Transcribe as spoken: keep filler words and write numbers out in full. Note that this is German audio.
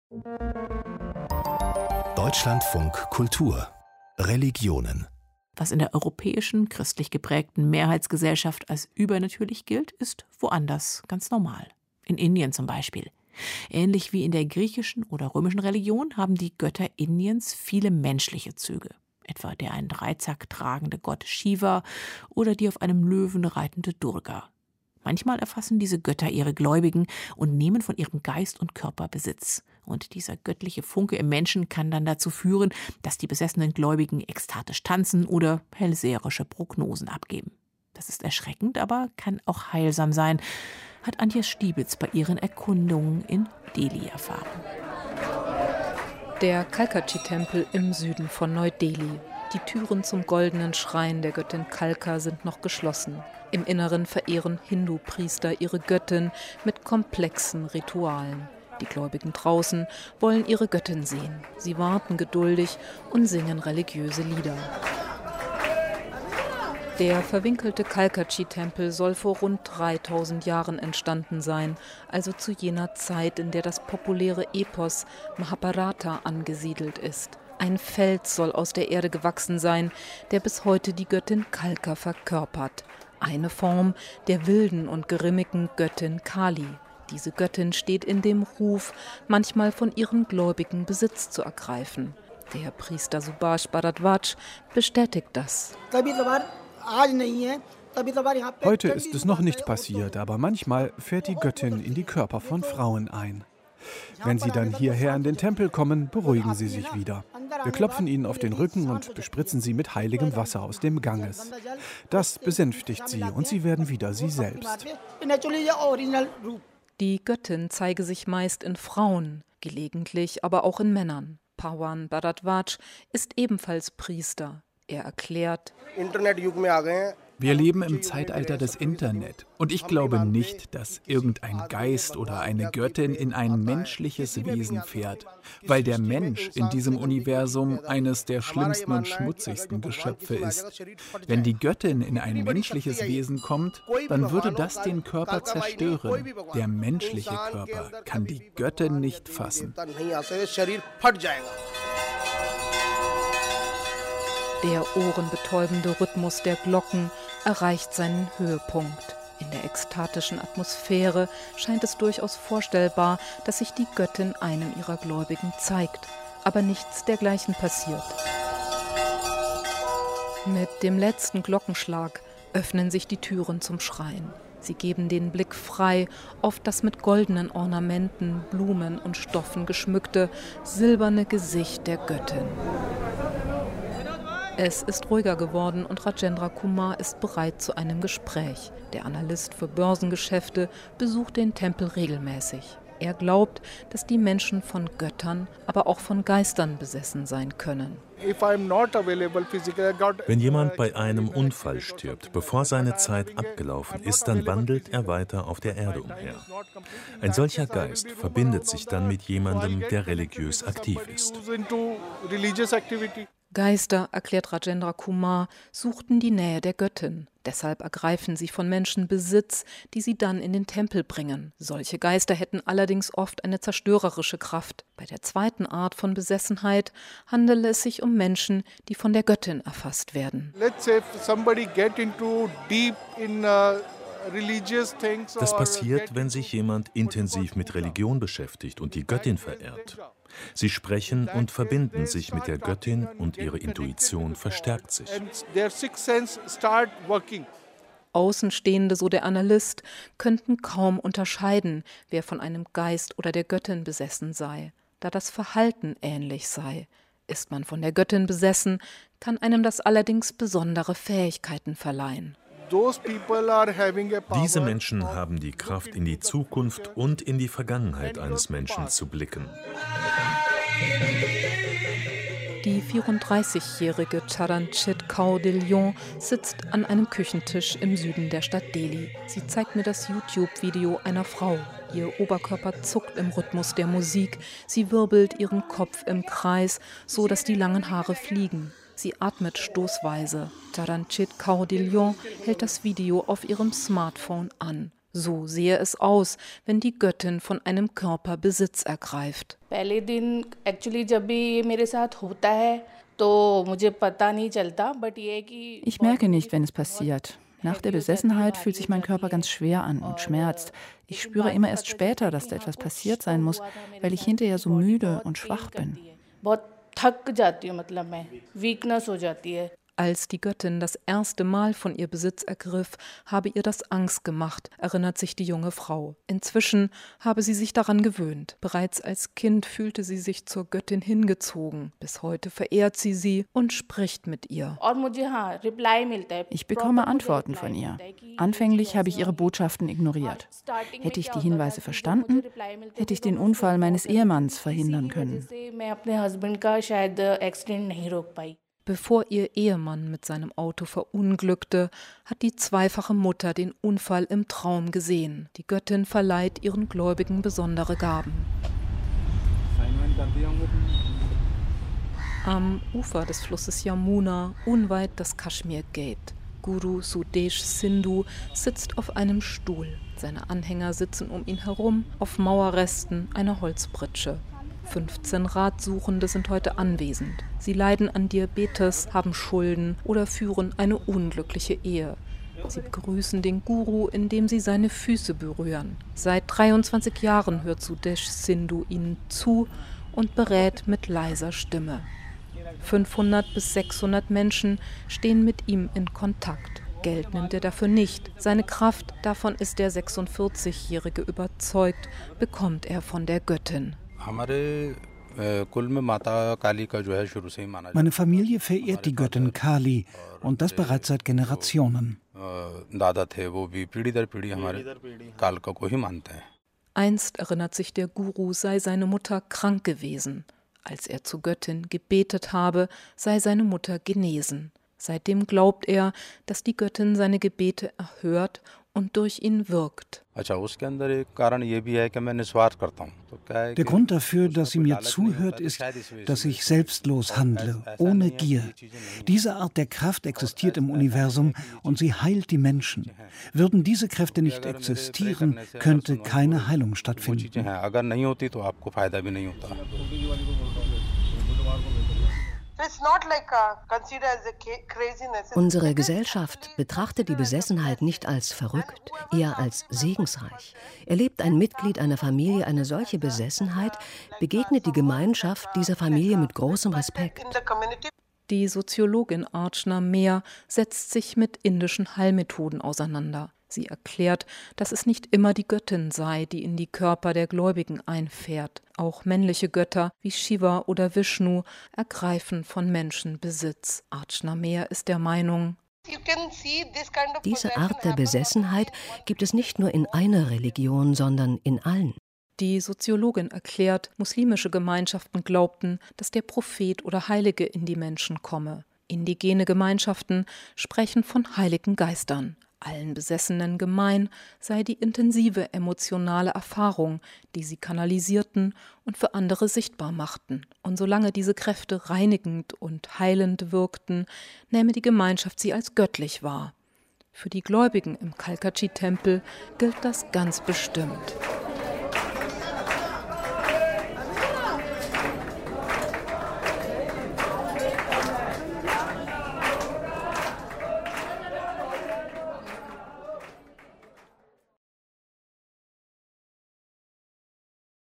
Deutschlandfunk Kultur Religionen. Was in der europäischen, christlich geprägten Mehrheitsgesellschaft als übernatürlich gilt, ist woanders ganz normal. In Indien zum Beispiel. Ähnlich wie in der griechischen oder römischen Religion haben die Götter Indiens viele menschliche Züge. Etwa der einen Dreizack tragende Gott Shiva oder die auf einem Löwen reitende Durga. Manchmal erfassen diese Götter ihre Gläubigen und nehmen von ihrem Geist und Körper Besitz. Und dieser göttliche Funke im Menschen kann dann dazu führen, dass die besessenen Gläubigen ekstatisch tanzen oder hellseherische Prognosen abgeben. Das ist erschreckend, aber kann auch heilsam sein, hat Antje Stiebitz bei ihren Erkundungen in Delhi erfahren. Der Kalkaji-Tempel im Süden von Neu-Delhi. Die Türen zum goldenen Schrein der Göttin Kalka sind noch geschlossen. Im Inneren verehren Hindu-Priester ihre Göttin mit komplexen Ritualen. Die Gläubigen draußen wollen ihre Göttin sehen. Sie warten geduldig und singen religiöse Lieder. Der verwinkelte Kalkaji-Tempel soll vor rund dreitausend Jahren entstanden sein, also zu jener Zeit, in der das populäre Epos Mahabharata angesiedelt ist. Ein Fels soll aus der Erde gewachsen sein, der bis heute die Göttin Kalka verkörpert. Eine Form der wilden und grimmigen Göttin Kali. Diese Göttin steht in dem Ruf, manchmal von ihren Gläubigen Besitz zu ergreifen. Der Priester Subhash Bharadwaj bestätigt das. Heute ist es noch nicht passiert, aber manchmal fährt die Göttin in die Körper von Frauen ein. Wenn sie dann hierher in den Tempel kommen, beruhigen sie sich wieder. Wir klopfen ihnen auf den Rücken und bespritzen sie mit heiligem Wasser aus dem Ganges. Das besänftigt sie und sie werden wieder sie selbst. Die Göttin zeige sich meist in Frauen, gelegentlich aber auch in Männern. Pawan Bharadwaj ist ebenfalls Priester. Er erklärt: Wir leben im Zeitalter des Internet und ich glaube nicht, dass irgendein Geist oder eine Göttin in ein menschliches Wesen fährt, weil der Mensch in diesem Universum eines der schlimmsten und schmutzigsten Geschöpfe ist. Wenn die Göttin in ein menschliches Wesen kommt, dann würde das den Körper zerstören. Der menschliche Körper kann die Göttin nicht fassen. Der ohrenbetäubende Rhythmus der Glocken erreicht seinen Höhepunkt. In der ekstatischen Atmosphäre scheint es durchaus vorstellbar, dass sich die Göttin einem ihrer Gläubigen zeigt. Aber nichts dergleichen passiert. Mit dem letzten Glockenschlag öffnen sich die Türen zum Schrein. Sie geben den Blick frei auf das mit goldenen Ornamenten, Blumen und Stoffen geschmückte, silberne Gesicht der Göttin. Es ist ruhiger geworden und Rajendra Kumar ist bereit zu einem Gespräch. Der Analyst für Börsengeschäfte besucht den Tempel regelmäßig. Er glaubt, dass die Menschen von Göttern, aber auch von Geistern besessen sein können. Wenn jemand bei einem Unfall stirbt, bevor seine Zeit abgelaufen ist, dann wandelt er weiter auf der Erde umher. Ein solcher Geist verbindet sich dann mit jemandem, der religiös aktiv ist. Geister, erklärt Rajendra Kumar, suchten die Nähe der Göttin. Deshalb ergreifen sie von Menschen Besitz, die sie dann in den Tempel bringen. Solche Geister hätten allerdings oft eine zerstörerische Kraft. Bei der zweiten Art von Besessenheit handele es sich um Menschen, die von der Göttin erfasst werden. Das passiert, wenn sich jemand intensiv mit Religion beschäftigt und die Göttin verehrt. Sie sprechen und verbinden sich mit der Göttin und ihre Intuition verstärkt sich. Außenstehende, so der Analyst, könnten kaum unterscheiden, wer von einem Geist oder der Göttin besessen sei, da das Verhalten ähnlich sei. Ist man von der Göttin besessen, kann einem das allerdings besondere Fähigkeiten verleihen. Diese Menschen haben die Kraft, in die Zukunft und in die Vergangenheit eines Menschen zu blicken. Die vierunddreißigjährige Charanchit Kaur de Lyon sitzt an einem Küchentisch im Süden der Stadt Delhi. Sie zeigt mir das YouTube-Video einer Frau. Ihr Oberkörper zuckt im Rhythmus der Musik. Sie wirbelt ihren Kopf im Kreis, so dass die langen Haare fliegen. Sie atmet stoßweise. Charanchit Kaur de Lyon hält das Video auf ihrem Smartphone an. So sehe es aus, wenn die Göttin von einem Körper Besitz ergreift. Ich merke nicht, wenn es passiert. Nach der Besessenheit fühlt sich mein Körper ganz schwer an und schmerzt. Ich spüre immer erst später, dass da etwas passiert sein muss, weil ich hinterher so müde und schwach bin. Als die Göttin das erste Mal von ihr Besitz ergriff, habe ihr das Angst gemacht, erinnert sich die junge Frau. Inzwischen habe sie sich daran gewöhnt. Bereits als Kind fühlte sie sich zur Göttin hingezogen. Bis heute verehrt sie sie und spricht mit ihr. Ich bekomme Antworten von ihr. Anfänglich habe ich ihre Botschaften ignoriert. Hätte ich die Hinweise verstanden, hätte ich den Unfall meines Ehemanns verhindern können. Bevor ihr Ehemann mit seinem Auto verunglückte, hat die zweifache Mutter den Unfall im Traum gesehen. Die Göttin verleiht ihren Gläubigen besondere Gaben. Am Ufer des Flusses Yamuna, unweit des Kashmir Gate. Guru Sudesh Sindhu sitzt auf einem Stuhl. Seine Anhänger sitzen um ihn herum, auf Mauerresten einer Holzpritsche. fünfzehn Ratsuchende sind heute anwesend. Sie leiden an Diabetes, haben Schulden oder führen eine unglückliche Ehe. Sie begrüßen den Guru, indem sie seine Füße berühren. Seit dreiundzwanzig Jahren hört Sudesh Sindhu ihnen zu und berät mit leiser Stimme. fünfhundert bis sechshundert Menschen stehen mit ihm in Kontakt. Geld nimmt er dafür nicht. Seine Kraft, davon ist der sechsundvierzigjährige überzeugt, bekommt er von der Göttin. Meine Familie verehrt die Göttin Kali und das bereits seit Generationen. Einst, erinnert sich der Guru, sei seine Mutter krank gewesen. Als er zur Göttin gebetet habe, sei seine Mutter genesen. Seitdem glaubt er, dass die Göttin seine Gebete erhört und durch ihn wirkt. Der Grund dafür, dass sie mir zuhört, ist, dass ich selbstlos handle, ohne Gier. Diese Art der Kraft existiert im Universum und sie heilt die Menschen. Würden diese Kräfte nicht existieren, könnte keine Heilung stattfinden. Unsere Gesellschaft betrachtet die Besessenheit nicht als verrückt, eher als segensreich. Erlebt ein Mitglied einer Familie eine solche Besessenheit, begegnet die Gemeinschaft dieser Familie mit großem Respekt. Die Soziologin Archana Mehr setzt sich mit indischen Heilmethoden auseinander. Sie erklärt, dass es nicht immer die Göttin sei, die in die Körper der Gläubigen einfährt. Auch männliche Götter wie Shiva oder Vishnu ergreifen von Menschen Besitz. Archana Mehr ist der Meinung, diese Art der Besessenheit gibt es nicht nur in einer Religion, sondern in allen. Die Soziologin erklärt, muslimische Gemeinschaften glaubten, dass der Prophet oder Heilige in die Menschen komme. Indigene Gemeinschaften sprechen von heiligen Geistern. Allen Besessenen gemein sei die intensive emotionale Erfahrung, die sie kanalisierten und für andere sichtbar machten. Und solange diese Kräfte reinigend und heilend wirkten, nähme die Gemeinschaft sie als göttlich wahr. Für die Gläubigen im Kalkaji-Tempel gilt das ganz bestimmt.